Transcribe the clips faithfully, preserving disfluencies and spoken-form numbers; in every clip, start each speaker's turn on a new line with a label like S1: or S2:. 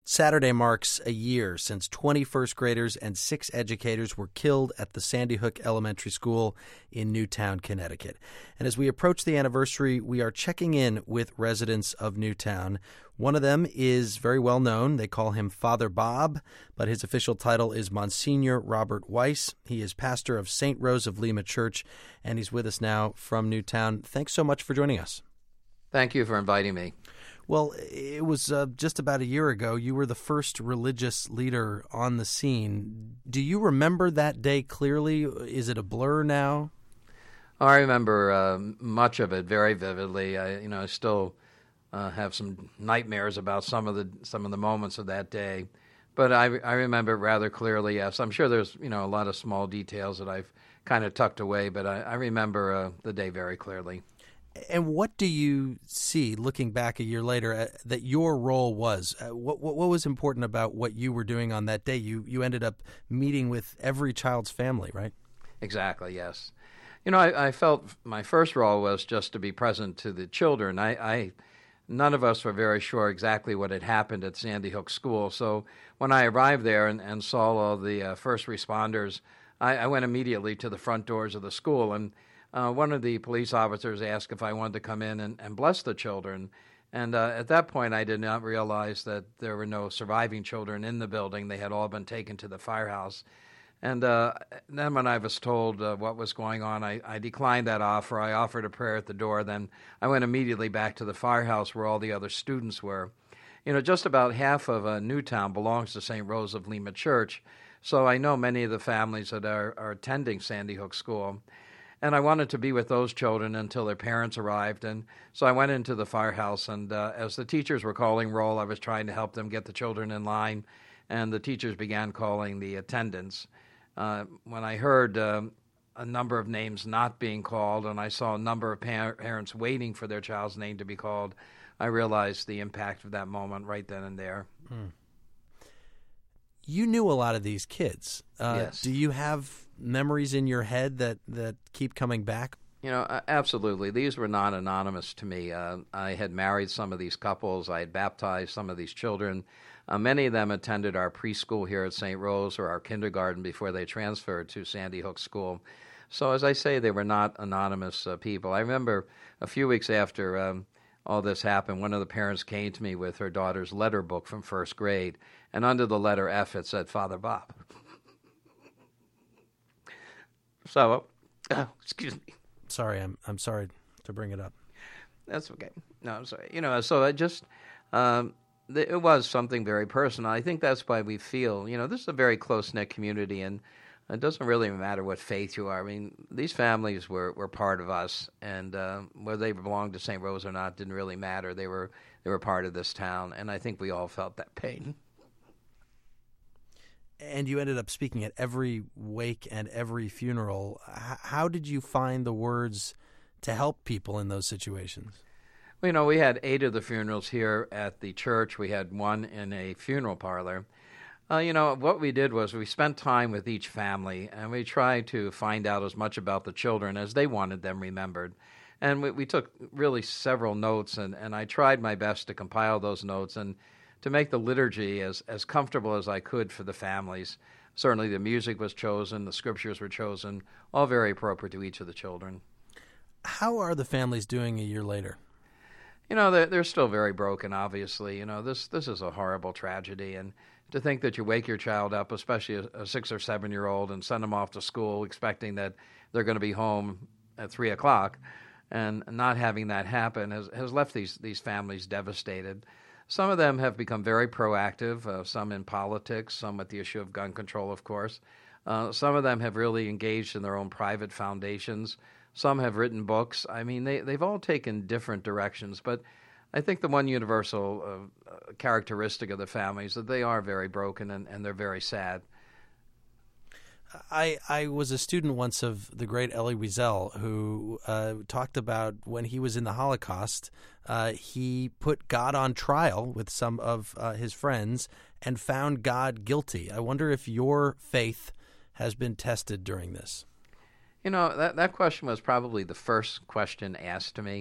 S1: Saturday marks a year since twenty first graders and six educators were killed at the Sandy Hook Elementary School in Newtown, Connecticut. And as we approach the anniversary, we are checking in with residents of Newtown. One of them is very well known. They call him Father Bob, but his official title is Monsignor Robert Weiss. He is pastor of Saint Rose of Lima Church, and he's with us now from Newtown. Thanks so much for joining us.
S2: Thank you for inviting me.
S1: Well, it was uh, just about a year ago. You were the first religious leader on the scene. Do you remember that day clearly? Is it a blur now?
S2: I remember uh, much of it very vividly. I, you know, I still uh, have some nightmares about some of the some of the moments of that day, but I, I remember it rather clearly. Yes, I'm sure there's you know a lot of small details that I've kind of tucked away, but I, I remember uh, the day very clearly.
S1: And what do you see, looking back a year later, uh, that your role was? Uh, what, what what was important about what you were doing on that day? You you ended up meeting with every child's family, right?
S2: Exactly, yes. You know, I, I felt my first role was just to be present to the children. I, I none of us were very sure exactly what had happened at Sandy Hook School. So when I arrived there and, and saw all the uh, first responders, I, I went immediately to the front doors of the school, and Uh, one of the police officers asked if I wanted to come in and, and bless the children. And uh, at that point, I did not realize that there were no surviving children in the building. They had all been taken to the firehouse. And uh, then when I was told uh, what was going on, I, I declined that offer. I offered a prayer at the door. Then I went immediately back to the firehouse where all the other students were. You know, just about half of uh, Newtown belongs to Saint Rose of Lima Church. So I know many of the families that are, are attending Sandy Hook School. And I wanted to be with those children until their parents arrived. And so I went into the firehouse, and uh, as the teachers were calling roll, I was trying to help them get the children in line, and the teachers began calling the attendants. Uh, when I heard uh, a number of names not being called, and I saw a number of par- parents waiting for their child's name to be called, I realized the impact of that moment right then and there.
S1: Hmm. You knew a lot of these kids. Uh,
S2: yes.
S1: Do you have memories in your head that, that keep coming back?
S2: You know, uh, absolutely. These were not anonymous to me. Uh, I had married some of these couples. I had baptized some of these children. Uh, many of them attended our preschool here at Saint Rose or our kindergarten before they transferred to Sandy Hook School. So as I say, they were not anonymous uh, people. I remember a few weeks after um, all this happened, one of the parents came to me with her daughter's letter book from first grade, and under the letter F it said Father Bob. So, uh, excuse me.
S1: Sorry, I'm I'm sorry to bring it up.
S2: That's okay. No, I'm sorry. You know, so I just, um, th- it was something very personal. I think that's why we feel, you know, this is a very close-knit community, and it doesn't really matter what faith you are. I mean, these families were, were part of us, and uh, whether they belonged to Saint Rose or not didn't really matter. They were they were part of this town, and I think we all felt that pain.
S1: And you ended up speaking at every wake and every funeral. H- how did you find the words to help people in those situations?
S2: Well, you know, we had eight of the funerals here at the church. We had one in a funeral parlor. Uh, you know, what we did was we spent time with each family, and we tried to find out as much about the children as they wanted them remembered. And we, we took really several notes, and, and I tried my best to compile those notes and to make the liturgy as, as comfortable as I could for the families. Certainly the music was chosen, the scriptures were chosen, all very appropriate to each of the children.
S1: How are the families doing a year later?
S2: You know, they're, they're still very broken, obviously. You know, this this is a horrible tragedy, and to think that you wake your child up, especially a, a six- or seven-year-old, and send them off to school expecting that they're going to be home at three o'clock, and not having that happen has, has left these, these families devastated. Some of them have become very proactive, uh, some in politics, some with the issue of gun control, of course. Uh, some of them have really engaged in their own private foundations. Some have written books. I mean, they, they've all taken different directions, but I think the one universal uh, uh, characteristic of the families is that they are very broken and, and they're very sad.
S1: I, I was a student once of the great Elie Wiesel, who uh, talked about when he was in the Holocaust, uh, he put God on trial with some of uh, his friends and found God guilty. I wonder if your faith has been tested during this.
S2: You know, that, that question was probably the first question asked to me.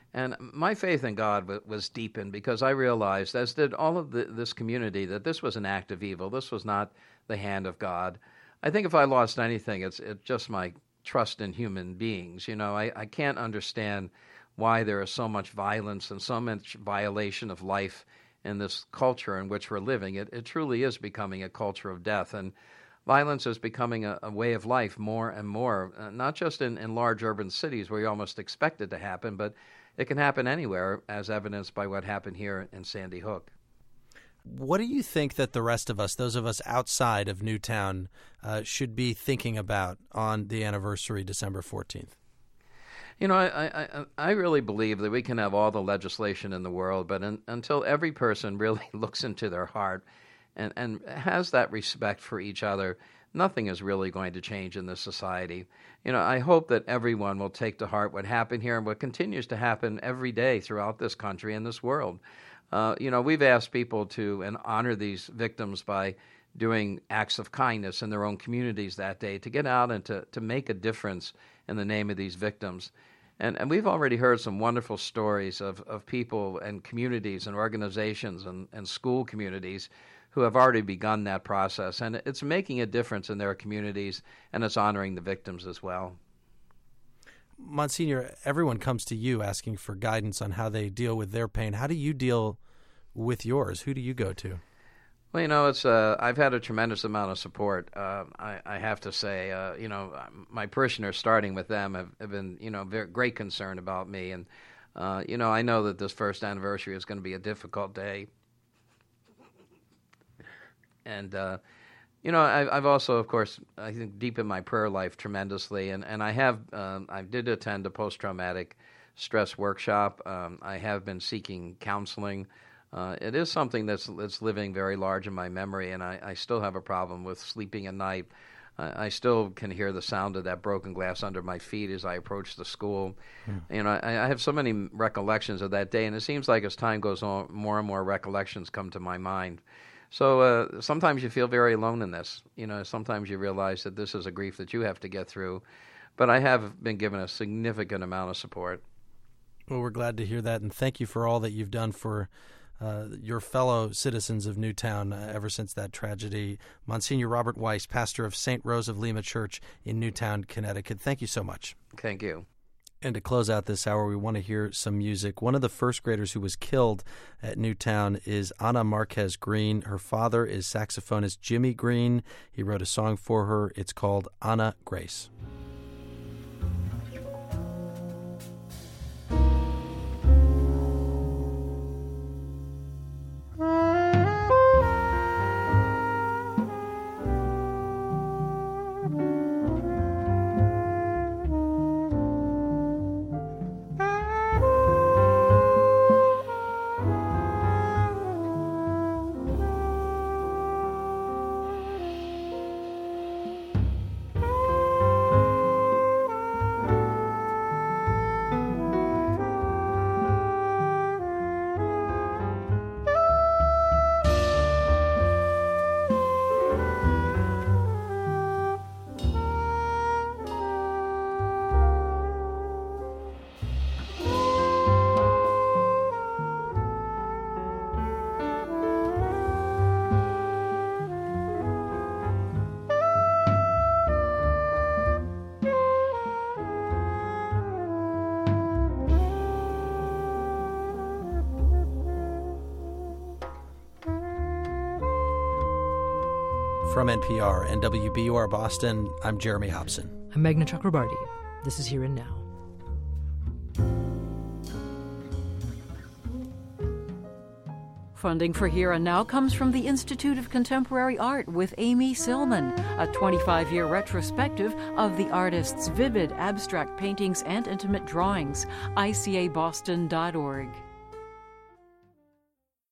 S2: And my faith in God w- was deepened because I realized, as did all of the, this community, that this was an act of evil. This was not the hand of God. I think if I lost anything, it's, it's just my trust in human beings. You know, I, I can't understand why there is so much violence and so much violation of life in this culture in which we're living. It, it truly is becoming a culture of death. And violence is becoming a, a way of life more and more, uh, not just in, in large urban cities where you almost expect it to happen, but it can happen anywhere, as evidenced by what happened here in Sandy Hook.
S1: What do you think that the rest of us, those of us outside of Newtown, uh, should be thinking about on the anniversary, December fourteenth?
S2: You know, I, I, I really believe that we can have all the legislation in the world, but in, until every person really looks into their heart and, and has that respect for each other, nothing is really going to change in this society. You know, I hope that everyone will take to heart what happened here and what continues to happen every day throughout this country and this world. Uh, you know, we've asked people to and honor these victims by doing acts of kindness in their own communities that day, to get out and to, to make a difference in the name of these victims. And and we've already heard some wonderful stories of, of people and communities and organizations and, and school communities who have already begun that process. And it's making a difference in their communities, and it's honoring the victims as well.
S1: Monsignor, everyone comes to you asking for guidance on how they deal with their pain. How do you deal with yours? Who do you go to?
S2: Well, you know, it's uh, I've had a tremendous amount of support. Uh, I, I have to say, uh, you know, my parishioners, starting with them, have, have been, you know, very great concern about me. And, uh, you know, I know that this first anniversary is going to be a difficult day. And, uh, you know, I, I've also, of course, I think deep in my prayer life tremendously. And, and I have, um, I did attend a post-traumatic stress workshop. Um, I have been seeking counseling. Uh, it is something that's that's living very large in my memory, and I, I still have a problem with sleeping at night. I, I still can hear the sound of that broken glass under my feet as I approach the school. Hmm. You know, I, I have so many recollections of that day, and it seems like as time goes on, more and more recollections come to my mind. So uh, sometimes you feel very alone in this. You know, sometimes you realize that this is a grief that you have to get through. But I have been given a significant amount of support.
S1: Well, we're glad to hear that, and thank you for all that you've done for Uh, your fellow citizens of Newtown uh, ever since that tragedy. Monsignor Robert Weiss, pastor of Saint Rose of Lima Church in Newtown, Connecticut. Thank you so much.
S2: Thank you.
S1: And to close out this hour, we want to hear some music. One of the first graders who was killed at Newtown is Ana Marquez Green. Her father is saxophonist Jimmy Green. He wrote a song for her. It's called Ana Grace. From N P R and W B U R Boston, I'm Jeremy Hobson.
S3: I'm Meghna Chakrabarti. This is Here and Now.
S4: Funding for Here and Now comes from the Institute of Contemporary Art with Amy Silman, a twenty-five-year retrospective of the artist's vivid abstract paintings and intimate drawings. I C A Boston dot org.